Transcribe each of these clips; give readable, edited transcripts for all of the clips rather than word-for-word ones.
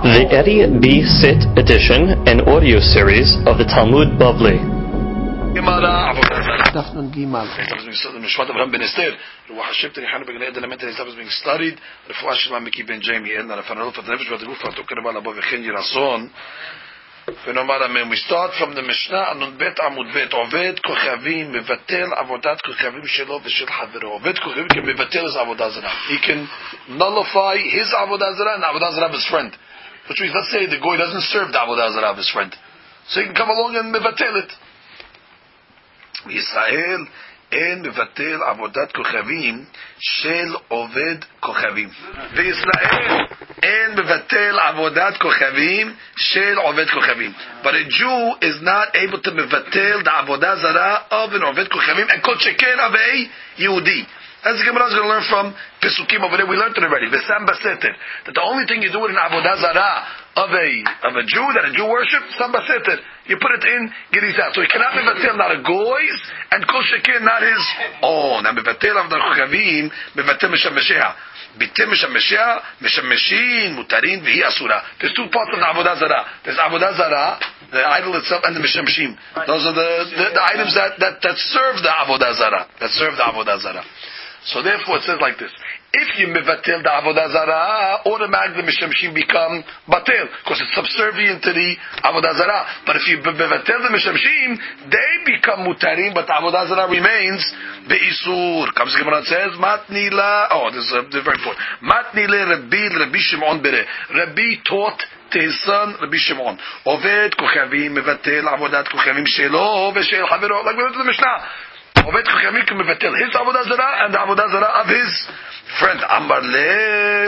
The Eddie B. Sit edition and audio series of the Talmud Bavli. Daf Nun Gimal. Mishpat Avraham ben Esther. Ruach Hashem Tenichanu b'Gnei Eden Emet Elizabeth is being studied. Refuah Shema Miki ben Jamie and Rafanel for the Nefesh V'Adruf V'Tukar B'Ala Bo V'Chen Yirason. We start from the Mishnah Nun Bet Amud Bet. Oved Kochavim Mevatel Avodat Kochavim Shelo V'Shel Havero. Oved Kochavim can mevatel his avodah zarah. He can nullify his avodah zarah and avodah zarah of his friend. Which means, let's say the goy doesn't serve the avodah zarah of his friend, so he can come along and mevatel it. Yisrael en mevatel avodat kochavim shel oved kochavim. Yisrael en mevatel avodat kochavim shel oved kochavim. But a Jew is not able to mevatel the avodah zarah of an oved kochavim and kol sheken of a Yehudi. As the Gemara is going to learn from Pesukim over there, we learned it already. V'sam baseter, that the only thing you do with an avodah zarah of a Jew, that a Jew worships, sam baseter, you put it in gerizah. So he cannot mevatel not a goy's and kol shekin not his own. And mevatel avodah kochavim mevatel meshamesheha. Bitem meshamesheha, meshameshin, mutarin, v'hi asura. There's two parts of the avodah zarah. There's avodah zarah, the idol itself, and the meshameshim. Those are the items that serve the avodah zarah. That serve the avodah zarah. So therefore it says like this: if you mevatel the avodah zarah, automatically the mishamshim become batel because it's subservient to the avodah zarah. But if you mevatel the mishamshim, they become mutarim, but the avodah zarah remains be'isur. Comes the Gemara and says, matnila. Oh, this is very important. Matnile Rabbi Shimon bere. Rabbi taught to his son Rabbi Shimon. Oved kochavim mevatel avodat kochavim shelo v'shel havero. Like we went to the Mishnah. Oved Kochavim can mevatel his avodah zarah and the avodah zarah of his friend. Amar le.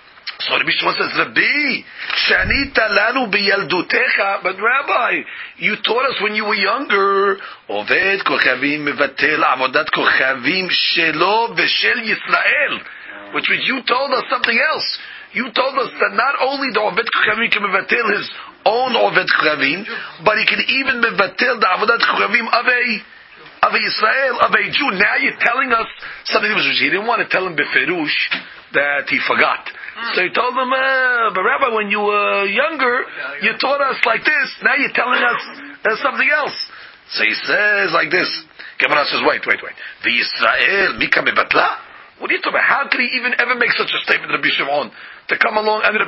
So Rabbi Shimon says, Rabbi, shanita lanu biyaldutecha. But Rabbi, you taught us when you were younger. Oved Kochavim mevatel avodat kochavim shelo v'shel Yisrael. Which means you told us something else. You told us that not only the Oved Kochavim can mevatel his own Oved Kochavim, but he can even mevatel the avodat kochavim of a Yisrael, of a Jew. Now you're telling us something which he didn't want to tell him beferush that he forgot. So he told him, but Rabbi, when you were younger, you taught us like this. Now you're telling us something else. So he says like this. Gemara says, wait. The Yisrael mika mevatla? What are you talking about? How could he even ever make such a statement, Rabbi Shimon? To come along and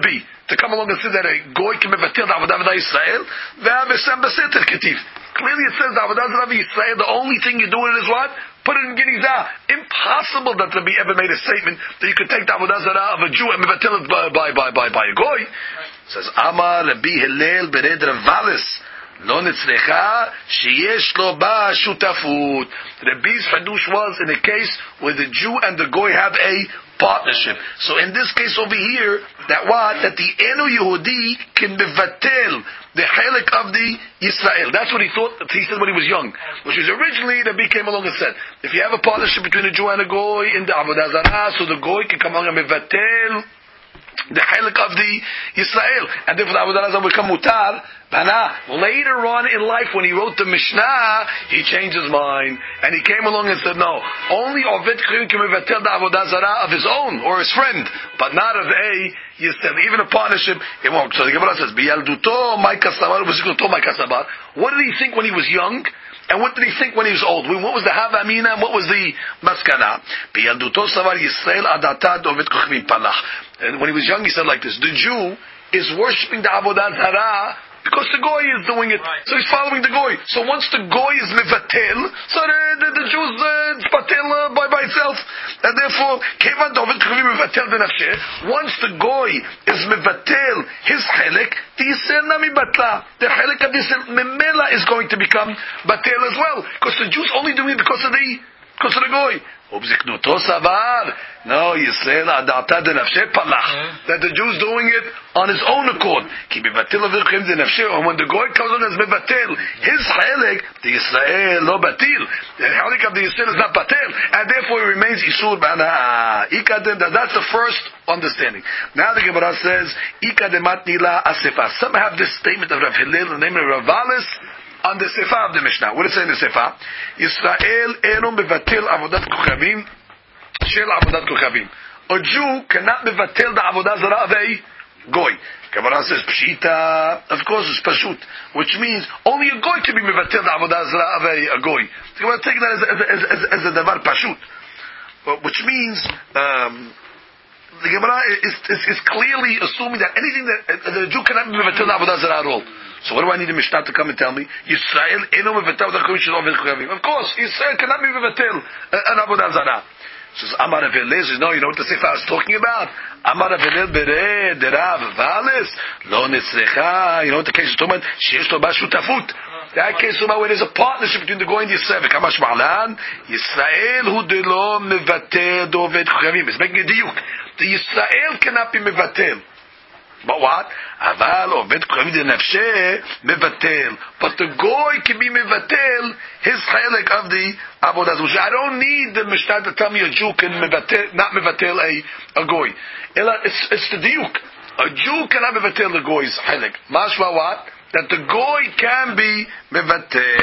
say that a goy can mevatel the avodah Yisrael? Ve'avesem beseter ketiv. Clearly it says the avodah zarah of Yisrael, the only thing you do it is what? Put it in gerizah. Impossible that Rabbi ever made a statement that you could take the avodah zarah of a Jew and mevatel it by a goy. It says, Amar Rabbi Hillel bered Ravalis. Lo nitzrecha sheyesh lo ba shutafut. Rabbi's hadush was in a case where the Jew and the goy have a partnership. So in this case over here, that the Enu Yehudi can mevatel the halak of the Yisrael. That's what he thought. He said when he was young, which is originally Rabbi came along and said, if you have a partnership between a Jew and a goy in the avodah zarah, so the goy can come along and mevatel the halak of the Yisrael, and therefore the avodah zarah will become mutar. Later on in life, when he wrote the Mishnah, he changed his mind and he came along and said, no, only Oved Kochavim can mevatel the avodah zarah of his own or his friend, but not of a Yisrael. Even a partnership, it won't. So the Gemara says, Biyalduto my kasabar, what did he think when he was young? And what did he think when he was old? What was the Hava Amina and what was the Maskana? Biyalduto savar Yisrael adatad Oved Kochavim palach. And when he was young, he said like this: the Jew is worshipping the avodah zarah because the goy is doing it, so he's following the goy. So once the goy is mevatel, so the Jews patel by itself, and therefore kevan Oved Kochavim mevatel benafsheh. Once the goy is mevatel his halek, the Yisrael nami batla. The halek of the Yisrael memela is going to become batel as well, because the Jews only doing it because of the goy. No, Yisrael adata denafsheh palach. That the Jews doing it on his own accord. Ki mevatel avirchem denafsheh. And when the goy comes on as mevatel his halek, the Yisrael lo batil. The halek of the Yisrael is not batel, and therefore it remains isur b'ana. Ikadem. That's the first understanding. Now the Gemara says ikademat nila asefa. Some have this statement of Rav Hillel, the name of Ravalis, on the Sefa of the Mishnah. What does it say in the Sefa? Yisrael eno mevatel avodat kochavim shel avodat kochavim. A Jew cannot mevatel the avodah zarah of a Goy. Gemara says pshita. Of course, it's pashut, which means only a goy can be mevatel the avodah zarah of a goy. The Gemara taking that as a davar pashut, which means the Gemara is clearly assuming that anything that the Jew cannot be mevatel the avodah zarah at all. So what do I need the Mishnah to come and tell me? Yisrael eno mevatel the kohen. Of course, Yisrael cannot be mevatel an avodah zarah. Says Amar Avelez, no, you know what the Sefer is talking about? Amar Avelez bere derav valis lo nitzrecha. You know what the case is talking about? Sheyesh lo bashutafut. That case is about where there's a partnership between the goy and Yisrael. Kamash ma'alan Yisrael hu de lo mevatel doved kochavim. It's making a diuk. The Yisrael cannot be mevatel. But what? Aval oved kochavim de nafshe mevatel. But the goy can be mevatel his chelek of the avodah zarah. I don't need the Mishnah to tell me a Jew can mevatel, not mevatel a goy. It's the diuk. A Jew cannot mevatel the goy's chelek. Mashma what? That the goy can be mevatel.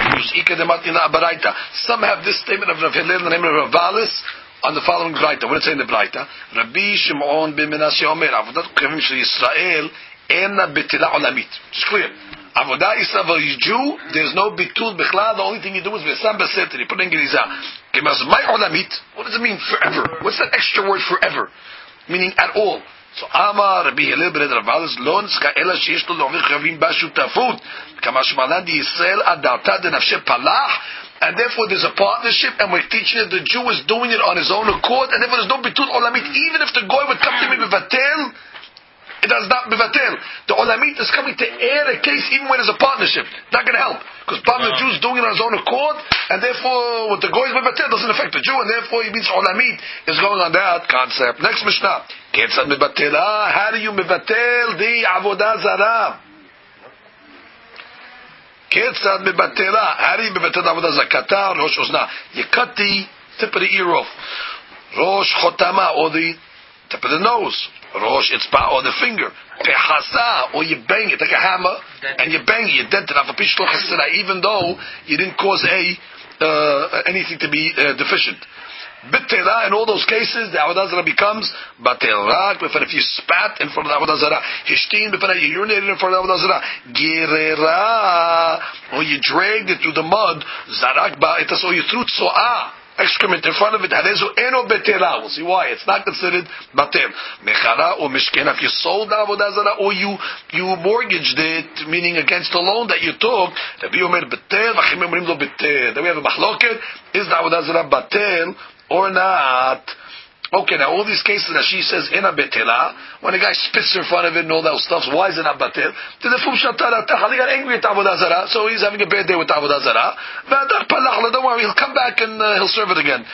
Some have this statement of Rav Hillel in the name of Ravalis on the following Braita. What did it say in the Braita? Rabbi Shimon ben Menashe Omer, Avodat Kochavim shel Yisrael ena betila olamit. It's clear. Avodah Yisrael for a Jew, there's no bitul bichlal. The only thing you do is v'sam b'seter. You put in geriza. My olamit. What does it mean forever? What's that extra word forever? Meaning at all. So Amar Rabbi Hillel ben Ravalis lo nitzka ela sheyesh lo lovir chavim bashutafut. Kamash malan di Yisrael adarta de nafshe palach. And therefore there's a partnership, and we're teaching that the Jew is doing it on his own accord, and therefore there's no bitul olamit. Even if the goy would come to me bevatel, it does not bevatel. The olamit is coming to air a case even when there's a partnership. Not going to help. Because the Jew is doing it on his own accord, and therefore what the goy is bevatel doesn't affect the Jew, and therefore it means olamit is going on that concept. Next Mishnah. Ketzad mevatela. How do you mevatel the avodah zarah? Ketzad mebatela. How do you mebatel avodah zakata rosh ozna? You cut the tip of the ear off. Rosh chotama, or the tip of the nose. Rosh itzba, or the finger. Pehasa, or you bang it like a hammer, and you bang it. You dent it. Even though you didn't cause anything to be deficient. Bitela, in all those cases, the avodah zarah becomes batelrak. If you spat in front of the avodah zarah, hishtin, you urinated in front of the avodah zarah, gerera, or you dragged it through the mud, zarak ba'itas, or you threw tso'ah, excrement in front of it, harezu eno betela. We'll see why. It's not considered batel. Mechara or mishkena, if you sold the avodah zarah, or you mortgaged it, meaning against the loan that you took, Rabbi Omer betel, v'chim omrim lo betel. Then we have a machloket, is the avodah zarah batel or not? Okay, now all these cases that she says in a betela, when a guy spits in front of it and all that stuff, why is it not batel? He got angry at avodah zarah, so he's having a bad day with avodah zarah. Don't worry, he'll come back and he'll serve it again.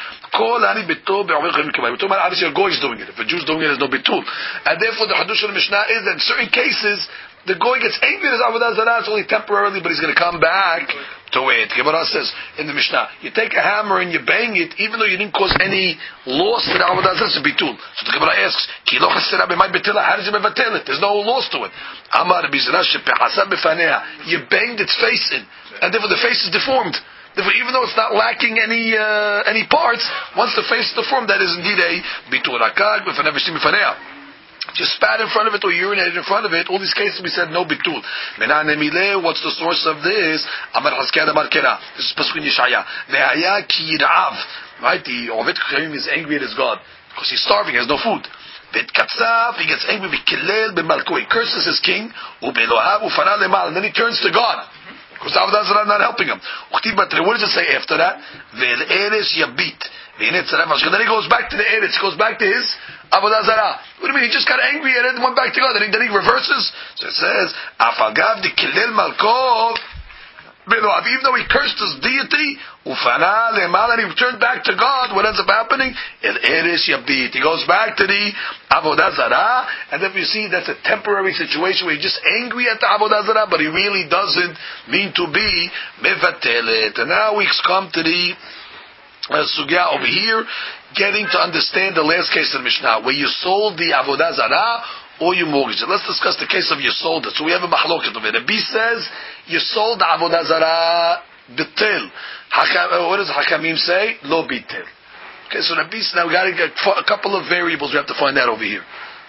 Obviously a goy is doing it. If a Jew is doing it, there's no bitul. And therefore the hadush of the Mishnah is that in certain cases, the goy gets angry at his avodah zarah, it's only temporarily, but he's going to come back to it. Gemara says in the Mishnah, you take a hammer and you bang it, even though you didn't cause any loss to the avodah zarah, it's a bitul. So the Gemara asks, Ki lo chasera b'may betila, how does it mevatel it? There's no loss to it. Amar b'zirah shepehasa b'fanea, you banged its face in, and therefore the face is deformed. Therefore, even though it's not lacking any parts, once the face is deformed, that is indeed a bitul. Rakag b'fanea v'shtim b'fanea. If you spat in front of it or urinated in front of it, all these cases we said no bitul. What's the source of this? Amar Haskeh Amar Kera. This is Pasuk in Yeshaya. Ve'haya ki yirav. Right? The Oved Kochavim is angry at his God because he's starving, he has no food. Ve'tkatzav, he gets angry. Ve'kilel b'malko, he curses his king. U'belohav u'fana lemal, and then he turns to God. Because avodah zarah not helping him. What does it say after that? Ve'eres yabit. Then he goes back to the eretz. He goes back to his avodah zarah. What do you mean? He just got angry at it and went back to God. Then he reverses. So it says, Afagav de kilel malkov. Even though he cursed his deity, ufana lemal, and he returned back to God, what ends up happening? El eres yabit. He goes back to the avodah zarah, and then you see that's a temporary situation where he's just angry at the avodah zarah, but he really doesn't mean to be mevatelet. And now we come to the sugya over here, getting to understand the last case of the Mishnah, where you sold the avodah zarah or you mortgaged it. Let's discuss the case of you sold it. So we have a machloket over it. The B says you sold the avodah zarah bitel. What does Hakamim say? Lo bitel. Okay, so the B, now we got to get a couple of variables we have to find out over here.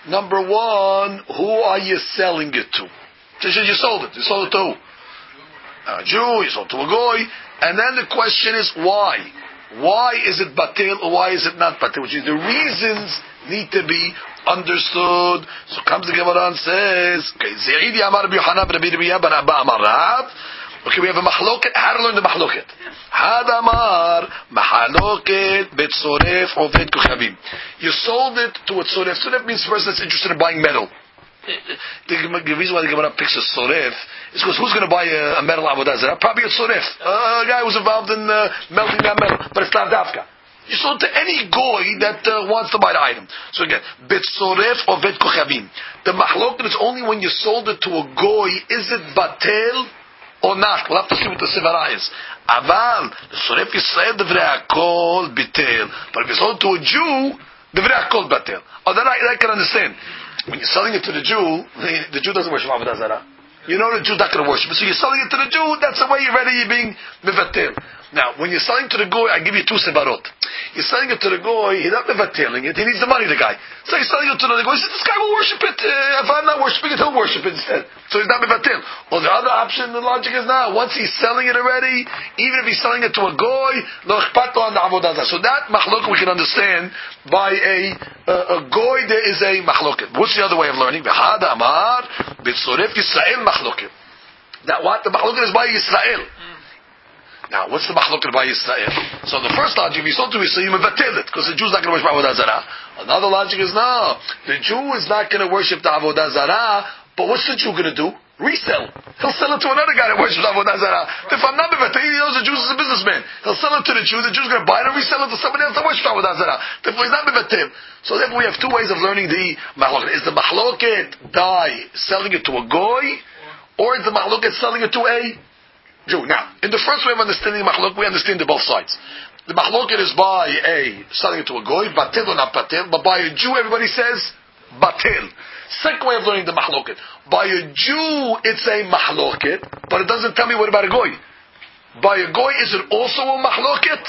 Number one, who are you selling it to? You sold it. You sold it to who? A Jew, you sold it to a goy. And then the question is why? Why is it batil or why is it not batil? Which is the reasons need to be understood. So comes the Gemara and says, okay, Zaidi Amar Rabbi Yochanan Rabbi Rabbi Amar Rav. Okay, we have a mahloket. How to learn the mahloket? Had Amar mahloket betsoref oved kochavim. You sold it to a tzoref. Tzoref means the person that's interested in buying metal. The reason why the Gemara picks a soref is because who's going to buy a metal avodah zarah? Probably a soref, a guy who's involved in melting that metal, but it's not dafka. You sold to any goy that wants to buy the item. So again, bet soref or bet kochavim. The mahloket is only when you sold it to a goy. Is it batel or not? We'll have to see what the sivara is. Aval the soref Yisrael devrei hakol betel, but if you sold it to a Jew, devrei hakol batel. Oh, then I can understand. When you're selling it to the Jew doesn't worship avodah zarah. You know the Jew's not going to worship it, so you're selling it to the Jew. That's the way you're ready. You're being mevatel. Now, when you're selling to the goy, I give you two sevarot. You're selling it to the goy. He's not mevateling it. He needs the money. The guy. So you're selling it to the goy. He says, "This guy will worship it. If I'm not worshiping it, he'll worship it instead." So he's not mevatel. Or the other option, the logic is now once he's selling it already, even if he's selling it to a goy, lo ichpat lo on the avodah zarah. So that machlok we can understand by a goy. There is a machloket. What's the other way of learning? V'had amar b'tzoref Yisrael machloket. That what the machloket is by Yisrael. Now, what's the machloket by Yisrael? So the first logic, if you sold to Yisrael, you mevatel it, because the Jew's not going to worship avodah zarah. Another logic is no, the Jew is not going to worship the avodah zarah, but what's the Jew going to do? Resell. He'll sell it to another guy that worships avodah zarah. If I'm not mevatel, he knows the Jew is a businessman. He'll sell it to the Jew's going to buy it and resell it to somebody else that worships avodah zarah. Therefore, he's not mevatel. So therefore, we have two ways of learning the machloket. Is the machloket selling it to a goy, or is the machloket selling it to a Jew? Now, in the first way of understanding the machlok, we understand the both sides. The machloket is by selling it to a goy, batil or not batil, but by a Jew, everybody says batil. Second way of learning the machloket. By a Jew, it's a machloket, but it doesn't tell me what about a goy. By a goy, is it also a machloket?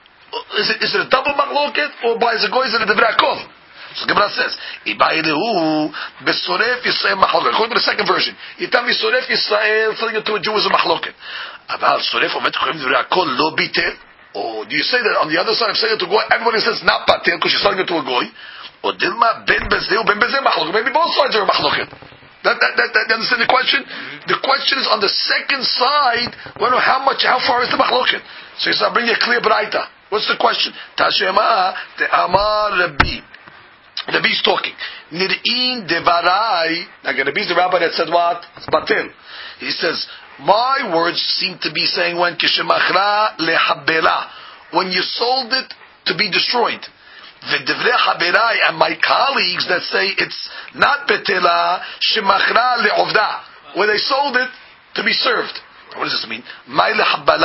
Is it a double machloket, or by a goy, is it a divrei hakol? So Gemara says, "Ibayilehu besoref Yisrael machloket." According to the second version, you tell me soref Yisrael selling it to a Jew is a machloket. About soref omet kochim divrei hakol lo bitel. Or do you say that on the other side of selling it to a goy, everybody says not batel because you're selling it to a goy? Or dilma ben bezeh ben bezeh machloket. Maybe both sides are a machloket. That understand the question? The question is on the second side. Well, how far is the machloket? So you start bringing a clear braita. What's the question? Tashema the Amar Rabbi. Rabbi's talking. Nir'in devarai. Again, Rabbi's the rabbi that said what? It's batil. He says, my words seem to be saying when kishemachra lehabela, when you sold it to be destroyed. V'devrei haberai, and my colleagues that say it's not betela shemachra le'ovda, when they sold it to be served. What does this mean? What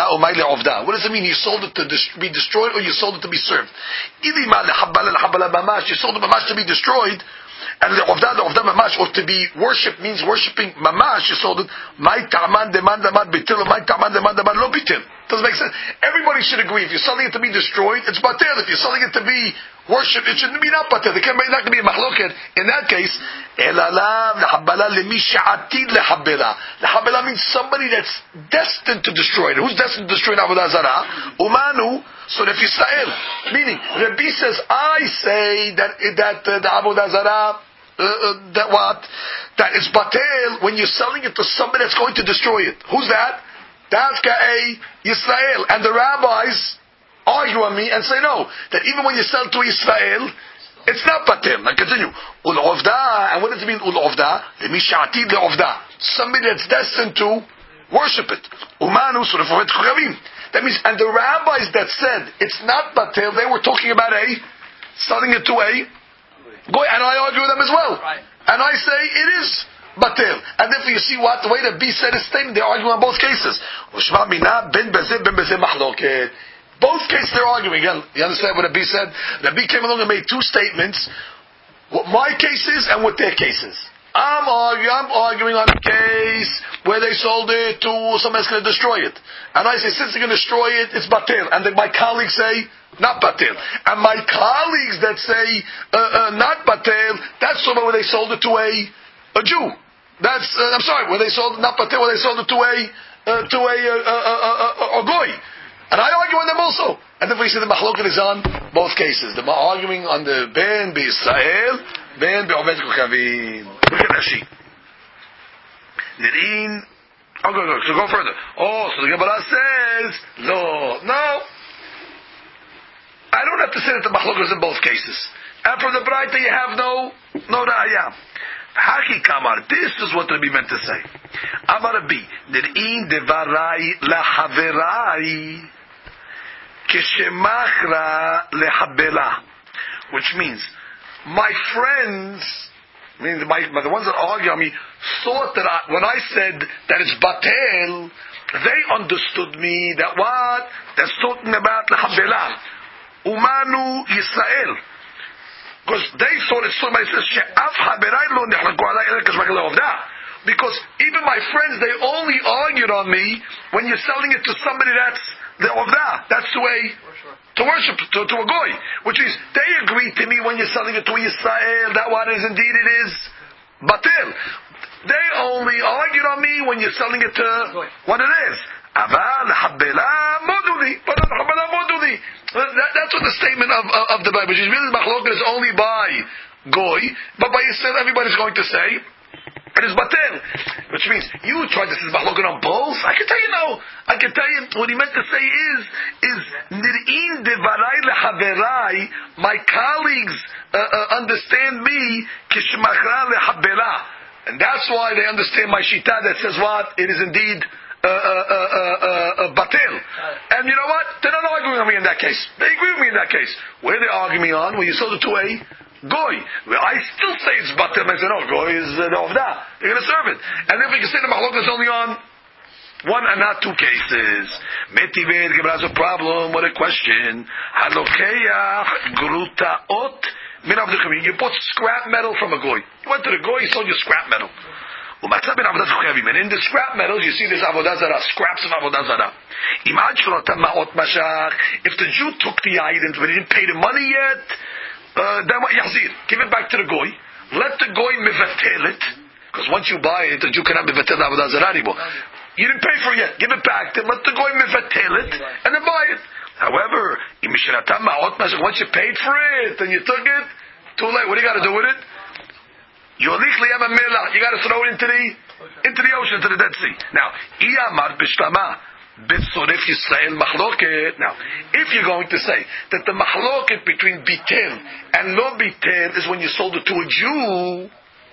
does it mean? You sold it to be destroyed, or you sold it to be served? You sold it mamash to be destroyed, and the ovda mamash, or to be worshipped, means worshipping mamash. You sold it. My ta'man demand damad bitil, or my ta'man demand damad lo bitil. Doesn't make sense. Everybody should agree. If you're selling it to be destroyed, it's batel. If you're selling it to be worshipped, it shouldn't be not batel. It not going to be a machloket. In that case, elalav lehabala lemi sha'atid lehabela. Lehabela means somebody that's destined to destroy it. Who's destined to destroy avodah zarah? Umanu. So if Yisrael, meaning Rabbi says, I say that the avodah zarah. That it's batel when you're selling it to somebody that's going to destroy it. Who's that? Davka a Yisrael. And the rabbis argue on me and say no. That even when you sell to Israel, it's not batel. Now continue. Ul-ovda. And what does it mean ul-ovda? Lemisha'atid le-ovda. Somebody that's destined to worship it. Umanu surefet chagavim. That means, and the rabbis that said it's not batel, they were talking about selling it to a goy, and I argue with them as well. Right. And I say it is batel. And therefore you see what? The way that B said his statement, they're arguing on both cases. Both cases they're arguing. You understand what Rabbi said? Rabbi came along and made two statements. What my case is and what their case is. I'm arguing on a case where they sold it to someone that's going to destroy it. And I say, since they're going to destroy it, it's batil. And then my colleagues say, not batil. And my colleagues that say, not batil, that's the where they sold it to a Jew. That's, I'm sorry, where they sold it, not batil, where they sold it to a goy. And I argue on them also. And then we say the machloket is on both cases. The arguing on the ben b'Yisrael, ben b'Oved Kochavim. Look at Rashi. Nir'in. Oh, so go further. Oh, so the Gemara says, no. I don't have to say that the machloket is in both cases. And for the Braita you have no ra'ayah. Haki kamar. This is what Rabbi meant to say. Amar Rabbi. Nir'in devarai lahaverai. Kishemachra lehabela, which means my friends, meaning the ones that argue on me, thought that when I said that it's batel, they understood me that what? That's talking about lehabela, umanu Yisrael, because they thought it's talking about she'af haberai lo nechlaku alai ela kashmachla ovda. Because even my friends, they only argued on me when you're selling it to somebody that's the ovda, that's to worship, to a goy, which is they agree to me when you're selling it to Yisrael that what is indeed it is batil. They only argued on me when you're selling it to what it is. Aval habela moduli, that's what the statement of the Bible, which is really machloket is only by goy, but by Yisrael everybody's going to say it is batel, which means you tried to say machloket on both. I can tell you no. I can tell you what he meant to say is nir'in devarai lehaverai. My colleagues understand me kishmachra lehabela, and that's why they understand my shita that says what it is indeed batel. And you know what? They're not arguing on me in that case. They agree with me in that case. Where they argue me on when you sold it to a goy, well, I still say it's batel. I say no, goy is ovda. They're going to serve it. And then we can say the machloket is only on one and not two cases. Metived Gemara has a problem. What a question. Halokeach grutaot min avdei. You bought scrap metal from a goy. You went to the goy, he sold you scrap metal. And in the scrap metals, you see there's avodah zarah, scraps of avodah zarah. If the Jew took the items but he didn't pay the money yet, then what? Yahzir, give it back to the goy. Let the goy mivatel it, because once you buy it, the Jew cannot mivatel the avodah zarah anymore. You didn't pay for it yet. Give it back. Then let the goy mivatel it and then buy it. However, once you paid for it and you took it, too late. What do you got to do with it? You got to throw it into the ocean, into the Dead Sea. Now, now, if you're going to say that the machloket between bitel and no bitel is when you sold it to a Jew,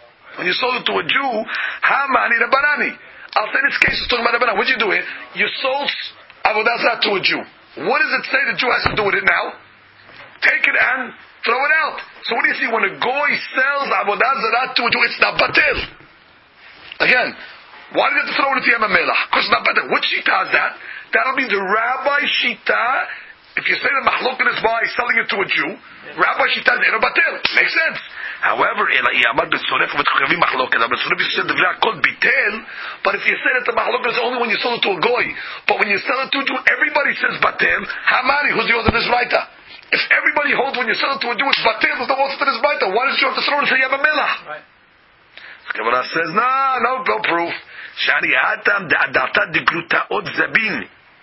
hamani rabanani. I'll say this case is talking about rabanan. What did you do here? You sold avodah zarah to a Jew. What does it say the Jew has to do with it now? Take it and throw it out. So what do you see when a goy sells avodah zarah to a Jew? It's not batel. Again, why do you have to throw it into Yam HaMelach? Because it's not batel. What shita is that? That'll be the rabbi shita. If you say the machloket is by selling it to a Jew, rabbi shita is eno batel. Makes sense. However, but if you say that the machloket is only when you sell it to a goy, but when you sell it to a Jew, everybody says batel. Hamani, who's the other this writer? If everybody holds when you sell it to a Jew, it's batel, there's no one to this writer. Why did you have to throw it into Yam HaMelach? Right. Gemara says, no proof. Shani hatam da'adata digrutaot zabin.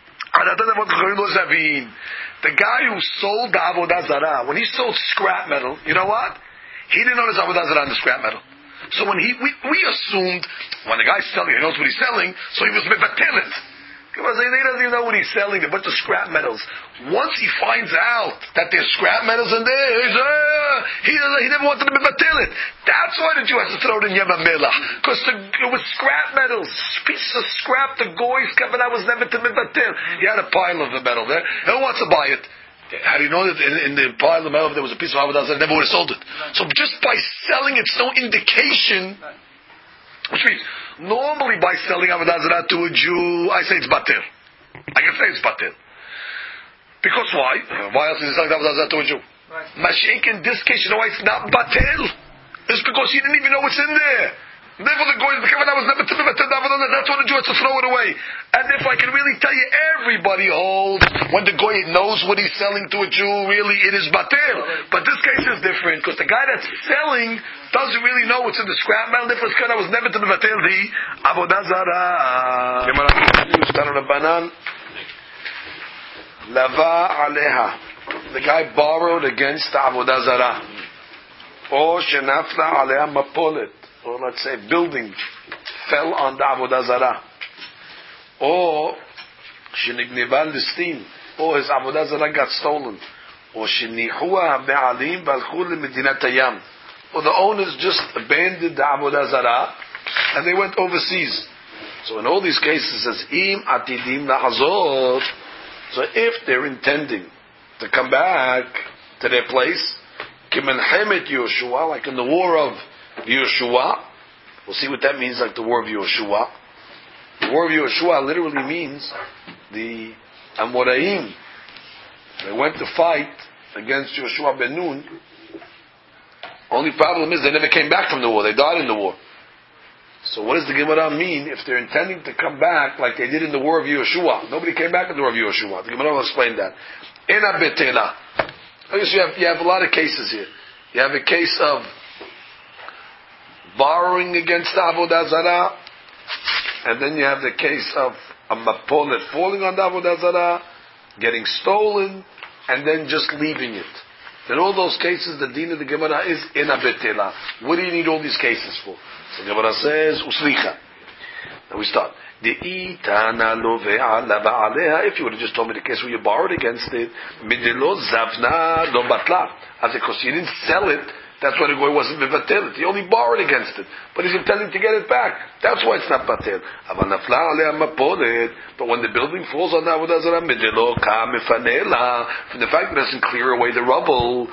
The guy who sold the avodah zarah, when he sold scrap metal, you know what? He didn't know there's avodah zarah in the scrap metal. So when we assumed when the guy's selling, he knows what he's selling, so he was mevatel it. Because he doesn't even know what he's selling, a bunch of scrap metals. Once he finds out that there's scrap metals in there, he never wanted to mevatel it. That's why the Jew has to throw it in Yam HaMelach. Because it was scrap metals. Pieces of scrap, the goy's kavanah was never to mevatel. He had a pile of the metal there. Who wants to buy it? How do you know that in the pile of metal there was a piece of avodah zarah? Never would have sold it. So just by selling it's no indication. Which means, normally by selling avodah zarah to a Jew, I say it's batel. I can say it's batel. Because why? Why else is he selling avodah zarah to a Jew? Right. Mashiach, in this case, you know why it's not batel? It's because he didn't even know what's in there. Therefore, the Goy, the Kavanah was never to be Batil Avodah Zarah. That's what the Jew has to throw it away. And if I can really tell you, everybody holds when the Goy knows what he's selling to a Jew, really it is Batil. But this case is different because the guy that's selling doesn't really know what's in the scrap metal. Therefore, this Kavanah was never to be Batil the Avodah Zarah. Banan Lava Aleha. The guy borrowed against the Avodah Zarah. Or Shenafla Aleha Mapolet. Or let's say building fell on the Avodah Zarah. Or Shenignival Listin. Or his Avodah Zarah got stolen. Or Shenihua Be'alim Valchul Medinat Hayam. Or the owners just abandoned the Avodah Zarah and they went overseas. So in all these cases it says Im Atidim La'azot. So if they're intending to come back to their place, Kimelchemet Yoshua, like in the war of Yoshua, we'll see what that means, like the war of Yoshua. The war of Yoshua literally means the Amoraim. They went to fight against Yoshua ben Nun. Only problem is they never came back from the war. They died in the war. So what does the Gemara mean if they're intending to come back like they did in the war of Yoshua? Nobody came back in the war of Yoshua. The Gemara will explain that. Ena betela. I guess you have a lot of cases here. You have a case of borrowing against the Avodah Zarah, and then you have the case of a mapolet falling on the Avodah Zarah, getting stolen, and then just leaving it. In all those cases, the deen of the Gemara is in a betela. What do you need all these cases for? So the Gemara says, uslicha. Now we start. If you would have just told me the case where you borrowed against it, because you didn't sell it, that's why the guy wasn't mevatel. He only borrowed against it, but he's intending to get it back. That's why it's not batel. But when the building falls on the Avodah Zarah, from the fact that it doesn't clear away the rubble,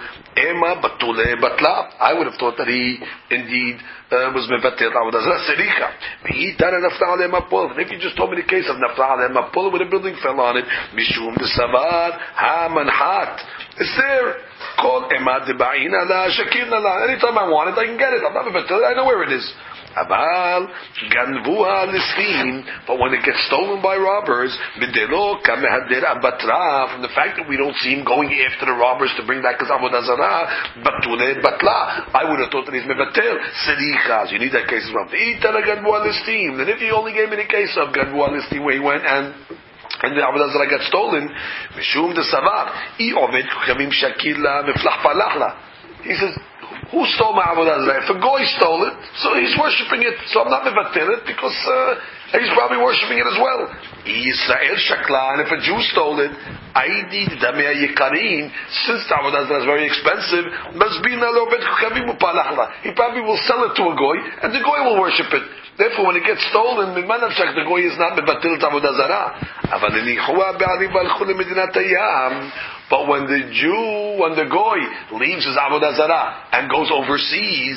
I would have thought that he indeed was mevatel Avodah Zarah. If you just told me the case of nafla aleh mapol, where the building fell on it, mishum desavar hamanhat, it's there. Called emad deba'ina la shakirna la. Anytime I want it, I can get it. I'm not mevatel. I know where it is. Abal ganvuha listin, but when it gets stolen by robbers, midelo kamehader abatra, from the fact that we don't see him going after the robbers to bring back his avodah zarah, batule batla, I would have thought that he's mevatel serichas. You need that case as well. Itala ganvuha listin. Then if you only gave me the case of ganvuha listin where he went and the avodah zarah got stolen, mishum de savar I oved kochavim shakila meflah palahla. He says, who stole my avodah zarah? If a goy stole it, so he's worshipping it. So I'm not mevatel it because he's probably worshipping it as well. Yisrael shakla, and if a Jew stole it, aidi damei yikarin, since the avodah zarah is very expensive, mazbina lo bet kochavim upalahla. He probably will sell it to a goy, and the goy will worship it. Therefore, when it gets stolen, the goy is not mevatel avodah zarah. But when the goy leaves his avodah zarah and goes overseas,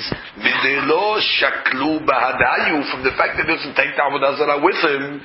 from the fact that he doesn't take the avodah zarah with him,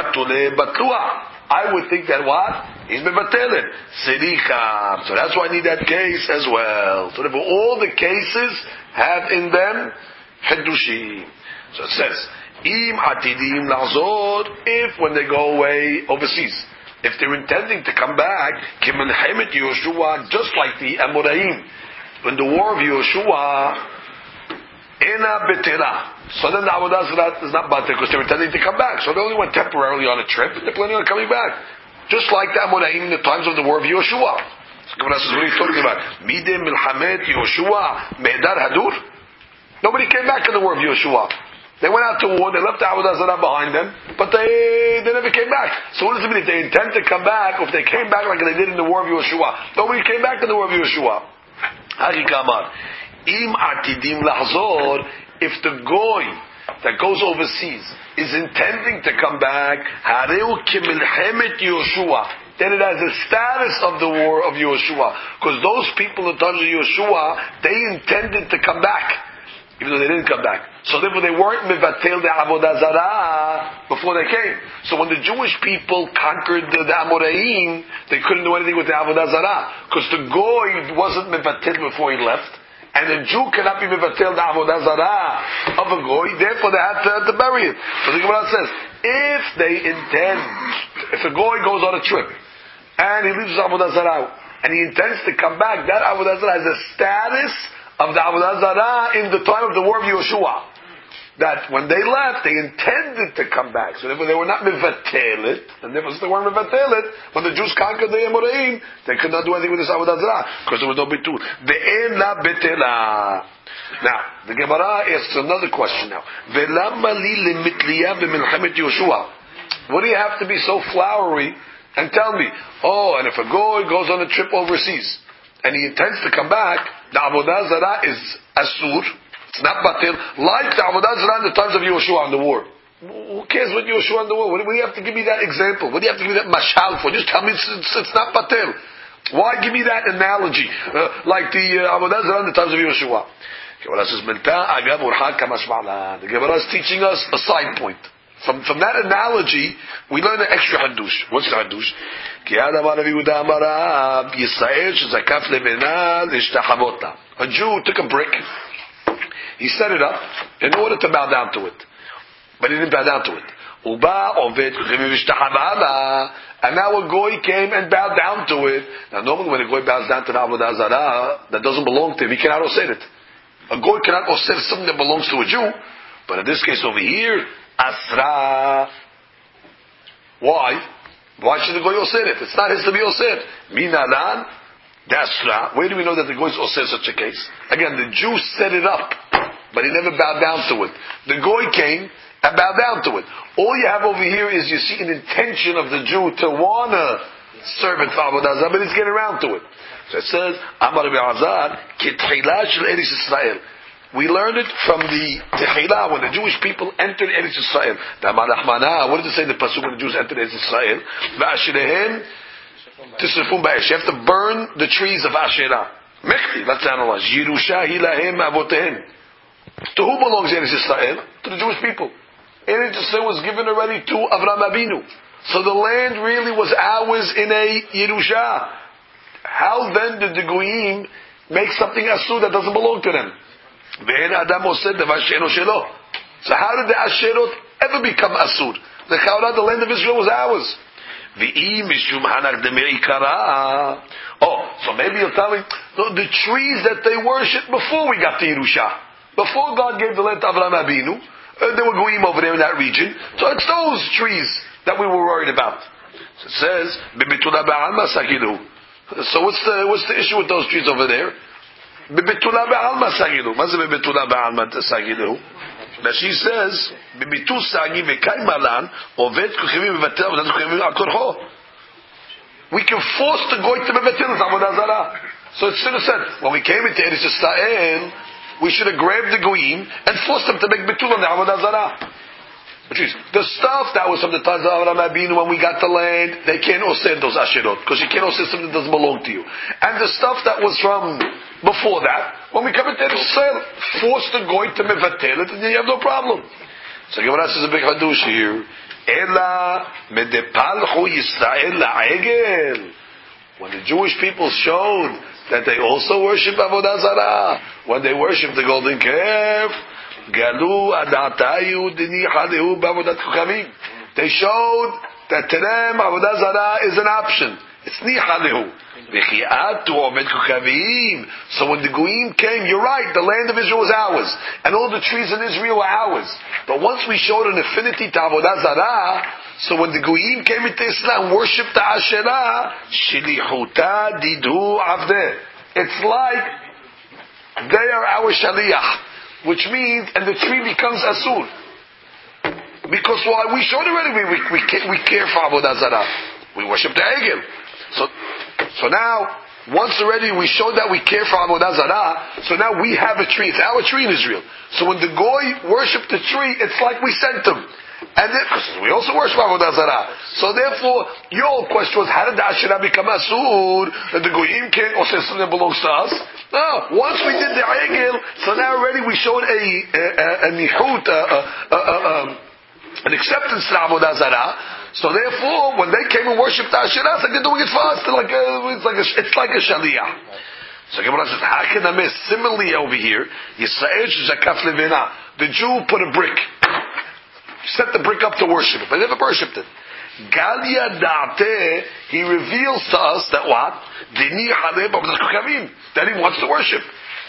I would think that what? He's mevatel it. So that's why I need that case as well. So therefore, all the cases have in them Hiddushim. So it says, Im atidim lazod, if when they go away overseas, if they're intending to come back, kimelchemet Yoshua, just like the Amoraim, in the war of Yoshua, ena betela. So then the avodah zarah is not batel because they're intending to come back. So they only went temporarily on a trip, and they're planning on coming back. Just like the Amoraim in the times of the war of Yoshua. So Gemara says, what are you talking about? Midem milchamet Yoshua me'edar hadur? Nobody came back in the war of Yoshua. They went out to war, they left the avodah zarah behind them, but they never came back. So what does it mean? If they intend to come back, or if they came back like they did in the war of Yoshua, nobody came back in the war of Yoshua. Im atidim lahzor, if the goy that goes overseas is intending to come back, hareu kimilchemet Yoshua, then it has the status of the war of Yoshua, because those people in times of Yoshua, they intended to come back, even though they didn't come back. So therefore they weren't mevatel the avodah zarah before they came. So when the Jewish people conquered the Amoraim, they couldn't do anything with the avodah zarah, because the goy wasn't mevatel before he left, and a Jew cannot be mevatel the avodah zarah of a goy. Therefore, they have to bury it. So the Gemara says, if a goy goes on a trip and he leaves his avodah zarah and he intends to come back, that avodah zarah has the status of the avodah zarah in the time of the war of Yeshua. That when they left, they intended to come back. So therefore they were not mevatelet, and therefore since they weren't mevatelet, when the Jews conquered the Amoraim, they could not do anything with this avodah zarah because there was no bitul. Ve'ela betela. Now the Gemara asks another question now. Ve'lama li lemitliya b'milchemet Yeshua. What do you have to be so flowery and tell me? Oh, and if a goy goes on a trip overseas and he intends to come back, the avodah zarah is asur. It's not batil, like the avodah zarah in the times of Yeshua in the war. Who cares what Yeshua in the war? What do you have to give me that example? What do you have to give me that mashal for? Just tell me it's not batil. Why give me that analogy? Like the avodah zarah in the times of Yeshua. The Gemara is teaching us a side point. From that analogy, we learn an extra hadush. What's the hadush? A Jew took a brick. He set it up in order to bow down to it. But he didn't bow down to it. And now a goy came and bowed down to it. Now normally when a goy bows down to the avodah zarah that doesn't belong to him, he cannot osir it. A goy cannot osir something that belongs to a Jew. But in this case over here, asra. Why? Why should the goy osir it? It's not his to be osir. Minalan. Dasra. Where do we know that the goy is osir such a case? Again, the Jew set it up, but he never bowed down to it. The goy came and bowed down to it. All you have over here is you see an intention of the Jew to wanna serve it for avodah zarah, but he's getting around to it. So it says, Amar Be'azar, Kitchilah shel Eretz Yisrael. We learned it from the Tehillah, when the Jewish people entered Eretz Yisrael. What does it say in the pasuk when the Jews entered Eretz Yisrael? Va'ashirehem Tisrifum ba'esh. You have to burn the trees of Asherah. Mechti, let's analyze. Yerusha hilahem avotehem. To who belongs Eretz Yisrael? To the Jewish people. Eretz Yisrael was given already to Avraham Avinu. So the land really was ours in a Yerusha. How then did the Goyim make something asur that doesn't belong to them? So how did the Asherot ever become asur? The land of Israel was ours. So maybe you're telling the trees that they worshipped before we got to Yerusha, before God gave the land to Avraham Avinu, there were goyim over there in that region. So it's those trees that we were worried about. So it says, so what's the issue with those trees over there? That she says, we can force the goy to mevatel avodah zarah. So it should have said, when we came into Eretz Yisrael, we should have grabbed the goyim and forced them to make betul on the avodah zarah. The stuff that was from the times of Avraham Avinu, when we got the land, they can't osir those asherot, because you can't osir something that doesn't belong to you. And the stuff that was from before that, when we come into Eretz Yisrael, force the goy to mevatel it, and you have no problem. So Gemara says a big hadush here. Ela medepalchu Yisrael la'egel. When the Jewish people showed that they also worship avodah zarah, when they worship the golden calf, galu adatayu dinichadehu b'avodat kochavim. They showed that to them avodah zarah is an option. It's nichadehu. V'chi'atu omed kochavim. So when the goyim came, you're right, the land of Israel was ours, and all the trees in Israel were ours. But once we showed an affinity to avodah zarah, so when the goyim came into Islam, worshipped the Asherah, shilichuta didu avdeh. It's like they are our shaliach. Which means, and the tree becomes asur. Because why? We showed already we care for avodah zarah. We worship the egel. So now, once already we showed that we care for avodah zarah, so now we have a tree. It's our tree in Israel. So when the goy worshipped the tree, it's like we sent them. And then, because we also worship avodah zarah. So therefore, your question was, how did the Asherah become asur? That the goyim can't or say something that belongs to us? No. Once we did the egel, so now already we showed a nihut, an acceptance to avodah zarah. So therefore, when they came and worshipped the Asherah, it's like they're doing it for us. It's like a shaliyah. So Gemara says, Hakedames, similarly over here, Yisrael Shakaf Levina. The Jew put a brick. Set the brick up to worship it, but they never worshipped it. Galia Da'ateh, he reveals to us that what? Dini Haleh B'Avodat Kochavim, that he wants to worship.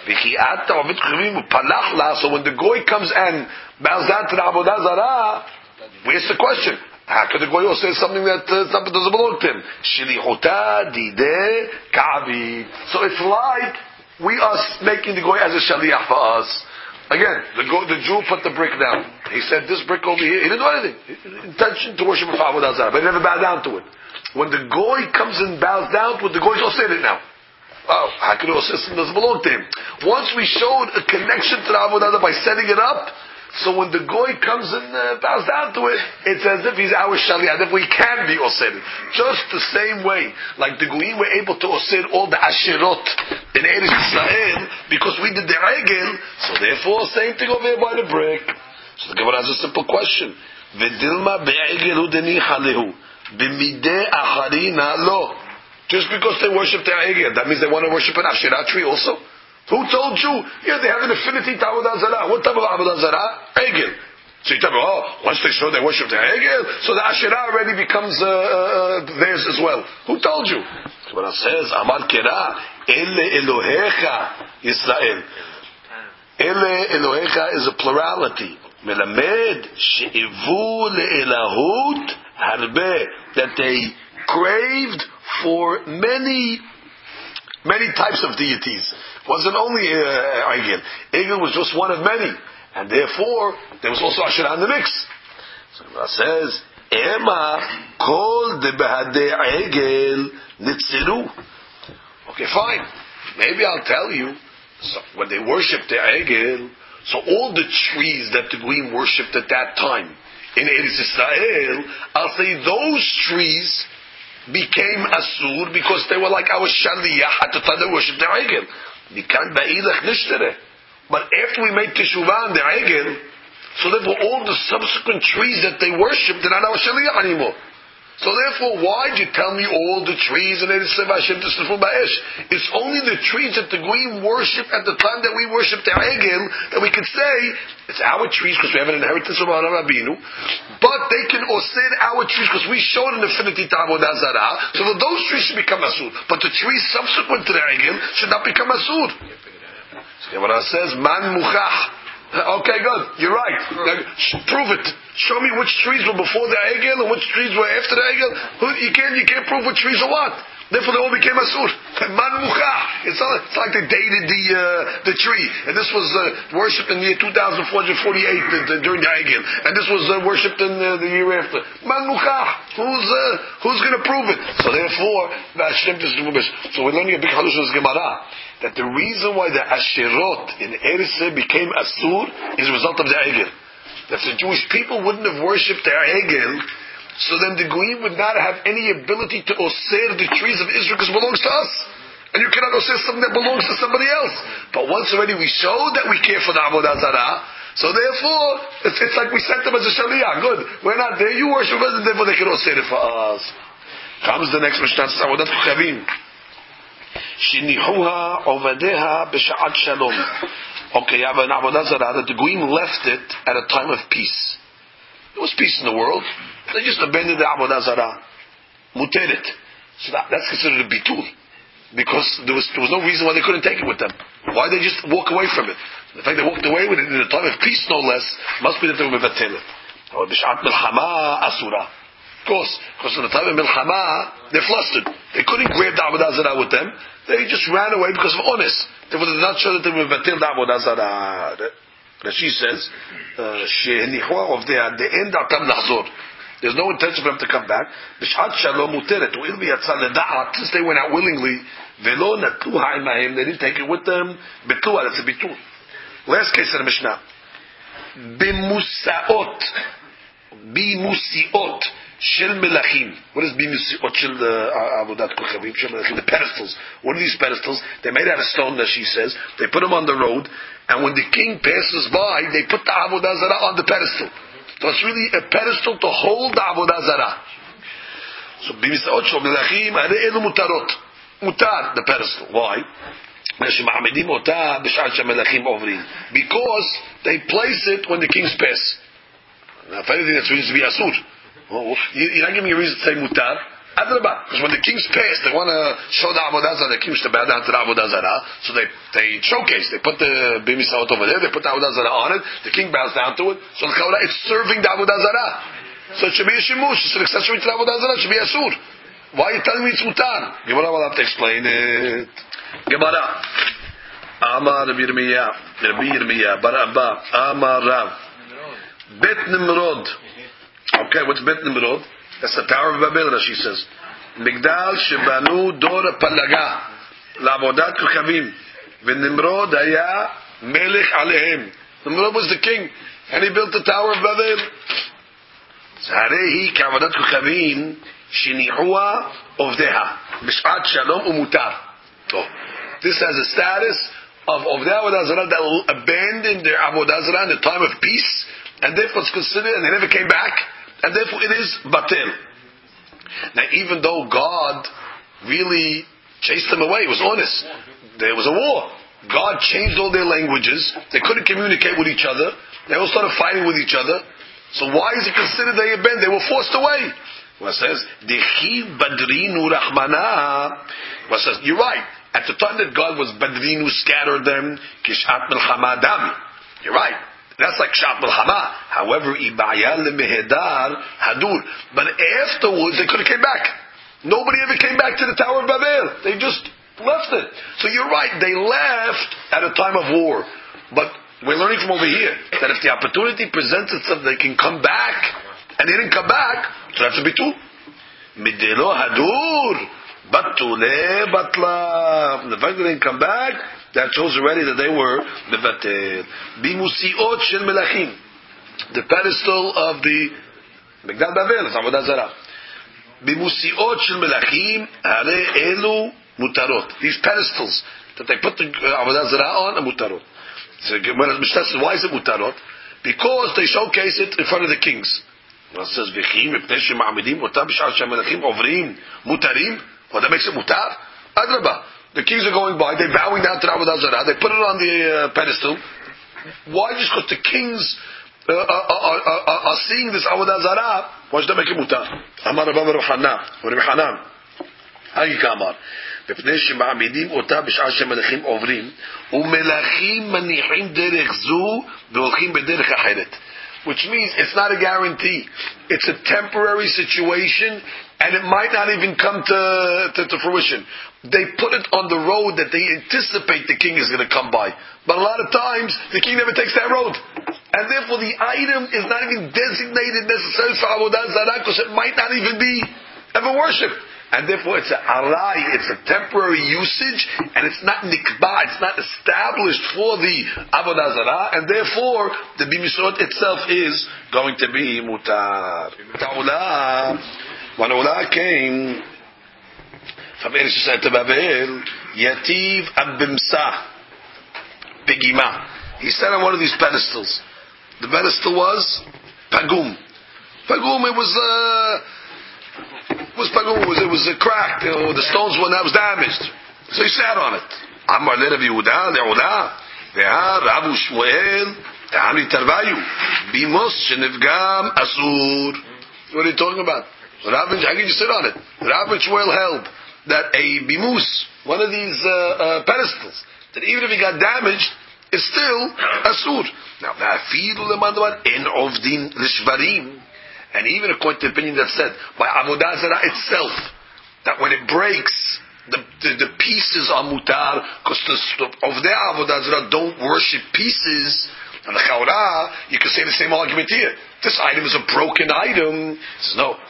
So when the goy comes and bows down to the Avodah Zarah, where's the question? How could the goy say something that doesn't belong to him? Shilichuta dideh ka'avi. So it's like we are making the goy as a shaliach for us. Again, the Jew put the brick down. He said, this brick over here, he didn't do anything. Intention to worship for Avodah Zarah, but he never bowed down to it. When the goy comes and bows down to it, the goy also said it now. Oh, how could the system doesn't belong to him? Once we showed a connection to the Avodah Zarah by setting it up, so when the goy comes and bows down to it, it's as if he's our shaliach, as if we can be osir. Just the same way, like the goyim were able to osir all the asherot in Eretz Yisrael because we did the egel, so therefore same thing over here by the brick. So the Gemara has a simple question: V'dilma be'egel hu denicha lehu b'midei acharina lo. Just because they worship their egel, that means they want to worship an asherah tree also. Who told you? Yeah, they have an affinity to Avodah Zarah. What type of Avodah Zarah? Egel. So you tell me, once they show they worship their Egel, so the Asherah already becomes theirs as well. Who told you? When it says, Amar Kera, Ele Elohecha Yisrael. Ele Elohecha is a plurality. Melamed She'ivu Le'elahut Harbe. That they craved for many types of deities. It wasn't only Egel. Egel was just one of many. And therefore, there was also Asherah in the mix. So it says, Ema kol de behadei Egel nitzilu. Okay, fine. Maybe I'll tell you, so when they worshipped the Egel, so all the trees that the Goyim worshipped at that time in Eretz Yisrael, I'll say those trees became asur because they were like our shaliach at the time they worshipped the Egel. But after we made teshuvah on the Egel, so therefore all the subsequent trees that they worshipped are not our shaliach anymore. So therefore, why did you tell me all the trees and it's only the trees that the Goyim worship at the time that we worship the Egel that we could say it's our trees because we have an inheritance from Avraham Avinu, but they can osir our trees because we showed an affinity to Avodah Zarah, so that those trees should become asur. But the trees subsequent to the Egel should not become asur. So when it says man muchach. Okay, good. You're right. Now, prove it. Show me which trees were before the Egel and which trees were after the Egel. You can't prove which trees are what. Therefore, they all became asur. Man muchah. It's like they dated the tree, and this was worshipped in the year 2448 during the Egel, and this was worshipped in the year after. Man muchah. Who's going to prove it? So therefore, so we're learning a big halush in this Gemara, that the reason why the Asherot in Eretz became asur is a result of the Egel. That the Jewish people wouldn't have worshipped their Egel, so then the Goyim would not have any ability to osir the trees of Israel because it belongs to us. And you cannot osir something that belongs to somebody else. But once already we showed that we care for the Avodah Zarah, so therefore, it's like we sent them as a shaliach. Good. We're not there, you worship us, and therefore they can osir it for us. Comes the next Mishnah, Avodat Kochavim. Shinichuha ovadeha b'sha'at shalom. Okay, you have an Avodah Zarah that the Goyim left it at a time of peace. There was peace in the world. They just abandoned the Avodah Zarah. Muteret. So that's considered a bitul. Because there was no reason why they couldn't take it with them. Why they just walk away from it? The fact they walked away with it in a time of peace, no less, must be that they were mevatelet. Or b'sha'at milchama asura. Of course, because in the time of milchama, they're flustered. They couldn't grab the Avodah Zarah with them. They just ran away because of honest. Therefore, they're not sure that they were mevatel the Avodah Zarah. Rashi says, there's no intention for them to come back. Since they went out willingly, they didn't take it with them. That's a bitul. Last case of the Mishnah. Bimusiot shel melachim. What is bimusiot shel avodat kochavim? Shel melachim. The pedestals. What are these pedestals? They're made out of stone, as she says. They put them on the road, and when the king passes by, they put the avodah zarah on the pedestal. So it's really a pedestal to hold the avodah zarah. So bimusiot shel melachim elu mutarot. Mutar, the pedestal. Why? שמעמידים אותה בשעת שהמלכים עוברים. Because they place it when the kings pass. Now, if anything, that's reason to be asur. You're not giving me a reason to say mutar. Adrabah. Because when the kings pass, they want to show the Avodah Zarah, the kings to bow down to the Avodah Zarah, so they showcase. They put the Bimisawot over there, they put the Avodah Zarah on it, the king bows down to it, so the Chaura, it's serving the Avodah Zarah. So it should be a shimush, it's an accessory to the Avodah Zarah, it should be asur. Why are you telling me it's mutar? Gemara will have to explain it. Gemara. Amar Rabbi Yirmiyah, Bar Abba, Amar Rav. Bet Nimrod. Okay, what's Bet Nimrod? That's the Tower of Babel, Rashi says. Migdal Shebanu Dor Palaga. La'avodat Kochavim. V'Nimrod haya Melech Alehem. Nimrod was the king, and he built the Tower of Babel. Zarehi Ka'avodat Kochavim Shini'ua Ovdeha. B'Shat Shalom Umutar. This has a status of the Avodah Zarah that abandoned their Avodah Zarah in the time of peace, and therefore it's considered, and they never came back, and therefore it is batil. Now, even though God really chased them away, it was honest. There was a war. God changed all their languages. They couldn't communicate with each other. They all started fighting with each other. So why is it considered they abandoned? They were forced away. Well, it says, Dechi Badrinu Rahmana. Well, it says, you're right. At the time that God was Badrinu, scattered them, Kishat Milchama Dami. You're right. That's like Shat Milchama. However, Ibaya Lemehedar Hadur. But afterwards, they could have came back. Nobody ever came back to the Tower of Babel. They just left it. So you're right. They left at a time of war. But we're learning from over here that if the opportunity presents itself, they can come back. And they didn't come back, so that's a bitul. Midelo Hadur. Batule Batla. The fact that they didn't come back, that shows already that they were mevatel. Bimusiot shel melachim, the pedestal of the Migdal Babel, it's Avodah Zarah. Bimusiot shel melachim, hare elu mutarot. These pedestals that they put the Avodah Zarah on are mutarot. So when the Mishnah says, why is it mutarot? Because they showcase it in front of the kings. Well, it says v'chim mipnei shema'amidim otam b'shar shemelachim ovrim mutarim. Well, that makes it mutar. Adrabah. The kings are going by, they're bowing down to the Avodah Zarah, they put it on the pedestal. Why? Just because the kings are seeing this Avodah Zarah, why should that make it mutar? Amar Rabbi Hanan. Hagi Kamar. מפני שמעמידים אותה בשעה שמלכים עוברים, ומלכים מניחים דרך זו, והולכים בדרך אחרת. Which means it's not a guarantee. It's a temporary situation, and it might not even come to fruition. They put it on the road that they anticipate the king is going to come by. But a lot of times, the king never takes that road. And therefore, the item is not even designated necessarily for Avodah Zarah, because it might not even be ever worshipped. And therefore, it's a arai, it's a temporary usage, and it's not nikba, it's not established for the Avodah Zarah, and therefore, the bimisot itself is going to be mutar. When Ula came from Eretz Yisrael to Babel, Yativ Abimsa, Pegima. He sat on one of these pedestals. The pedestal was Pagum. Pagum, it was cracked, the stones was damaged. So he sat on it. Amar le Rav Yehuda le'ula ve'ha Rav Shmuel ta'amri tarvayu bimos shenivgam asur. What are you talking about? Rav, how can you sit on it? Rav Shmuel held that a bimus, one of these pedestals, that even if it got damaged, it's still asur. Now, va'afidu le'mandavan en ovdin l'shvarim. And even according to the opinion that said by Avodah Zarah itself, that when it breaks, the pieces are mutar, because of their Avodah Zarah don't worship pieces. And the Chaura, you can say the same argument here. This item is a broken item. He says, no.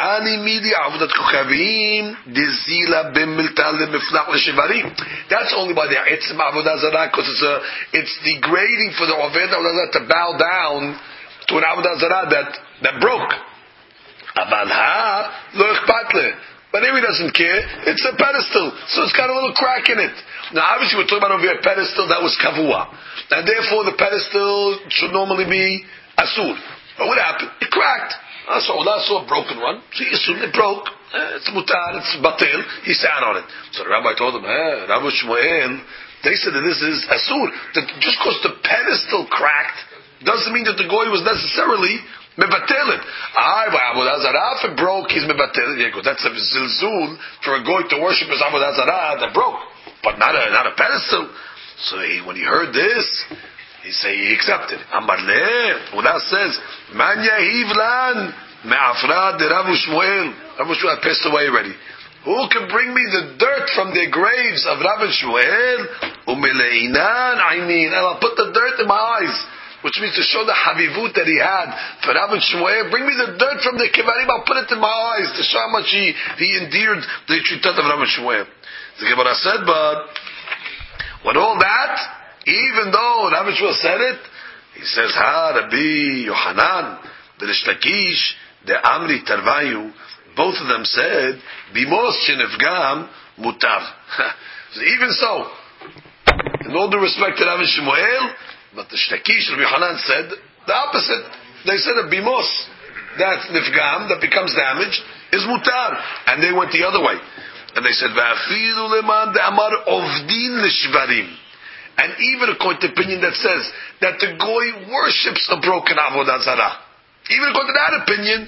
That's only by their etzem Avodah Zarah, because it's degrading for the Oved Avodah Zarah to bow down to an Avodah Zarah that broke. But here he doesn't care. It's a pedestal, so it's got a little crack in it. Now, obviously, we're talking about over here a pedestal that was kavua, and therefore the pedestal should normally be asur. But what happened? It cracked. So Allah saw a broken one. So he assumed it broke. It's mutar. It's batil. He sat on it. So the rabbi told him, Rav Shmuel They said that this is asur. That just because the pedestal cracked doesn't mean that the goy was necessarily mebatelit. By avodah zarah, if it broke, he's mebatelit. Yeah, that's a zilzul for a goy to worship his avodah zarah that broke, but not a pedestal. So when he heard this, he accepted. Amar le, Uda says, Man yahiv lan me'afra de Rav Shmuel. Rav Shmuel passed away already. Who can bring me the dirt from the graves of Rav Shmuel? Umeleinan aynin. And I'll put the dirt in my eyes. Which means to show the havivut that he had for Rav Shmuel. Bring me the dirt from the kivarim, I'll put it in my eyes to show how much he endeared the chutat of Rav Shmuel. The Gemara said, but with all that, even though Rav Shmuel said it, he says, Rabbi Yohanan, the Rish Lakish, the Amri Tarvayu, both of them said, Bimos shenefgam mutar. So even so, in all due respect to Rav Shmuel, but the Shtakish, Rabbi Yohanan said the opposite. They said a bimos, that nifgam, that becomes damaged, is mutar. And they went the other way. And they said, Va'afidu leman de'amar ovdin l'shvarim. And even according to the opinion that says that the goy worships a broken avodah zarah. Even according to that opinion,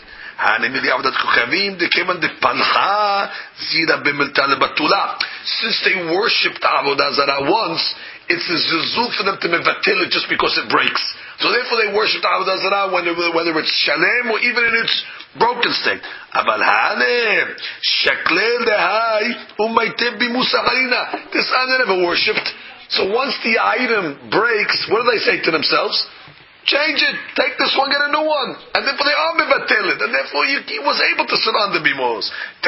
since they worshipped avodah zarah once, it's a zuzul for them to mevatil it just because it breaks. So therefore they worship avodah zarah whether it's shalem or even in its broken state. This ane never worshipped. So once the item breaks, what do they say to themselves? Change it. Take this one, get a new one. And therefore they are mevatel it. And therefore he was able to sit on the bimos.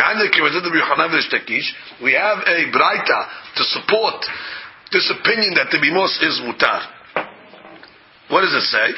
We have a braita to support this opinion that the bimos is mutar. What does it say?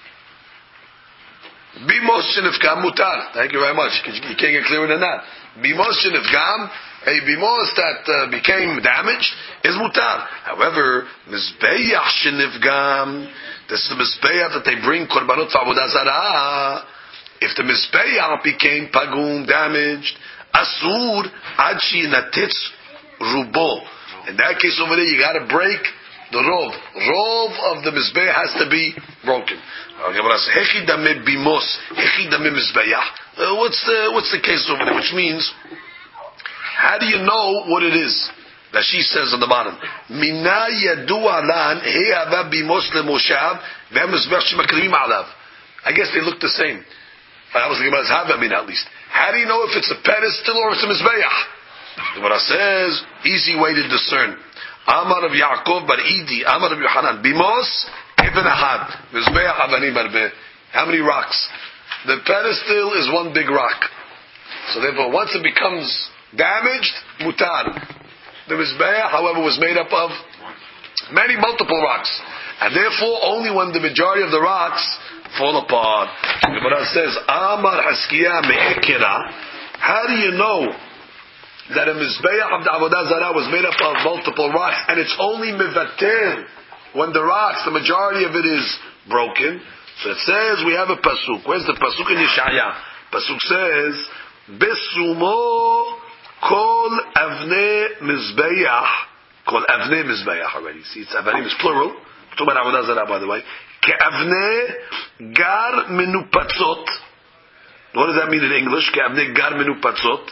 Bimos shenifgam mutar. Thank you very much. You can't get clearer than that. Bimos shenifgam, a bimos that became damaged, is mutar. However, mizbeach shenifgam, this is the mizbeach that they bring korbanot avodah zarah. If the mizbeach became pagum, damaged, asur ad shinatitz rubo. In that case over there, you got to break the rov. Rov of the mizbeach has to be broken. What's the case over there? Which means, how do you know what it is that she says on the bottom? Mina yadu alan he'ava bimos lemoshav ve'mizbeach shemakrimim alav. I guess they look the same. I was thinking about havamina at least. How do you know if it's a pedestal or it's a mizbeach? The Gemara says, easy way to discern. Amar of Yaakov bar Idi, Amar of Yohanan, Bimos, Ibn Ahad, Mizbeach Avanim Arbeh. How many rocks? The pedestal is one big rock. So therefore, once it becomes damaged, mutar. The Mizbeach, however, was made up of many multiple rocks. And therefore, only when the majority of the rocks fall apart. The Gemara says, Amar Haskiyah Me'ekira. How do you know that a mizbeach of the avodah zarah was made up of multiple rocks, and it's only mevatel when the rocks, the majority of it is broken? So it says we have a pasuk. Where's the pasuk in Yeshaya? Pasuk says, Besumo kol avne mizbeach, kol avne mizbeach already. See, it's avanim is plural. We're talking about avodah zarah, by the way. Ke'avne gar menupatzot. What does that mean in English? Ke'avne gar menupatzot.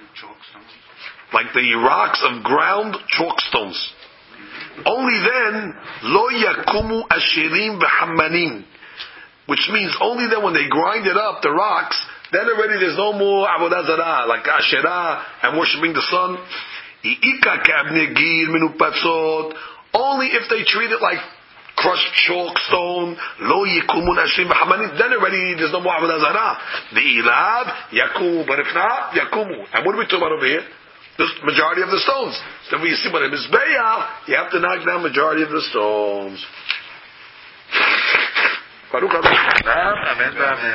Like the rocks of ground chalk stones. Only then, lo yakumu asherim v'hamanim, which means only then when they grind it up, the rocks, then already there's no more avodah zarah, like asherah and worshiping the sun. I'ika k'avnei gir menupatzot. Only if they treat it like crushed chalk stone, lo yakumu asherim v'hamanim, then already there's no more avodah zarah. The ilav yakumu, but if not, yakumu. And what are we talking about over here? The majority of the stones. So when you see what it is mizbeach, you have to knock down majority of the stones. Baruch Amen.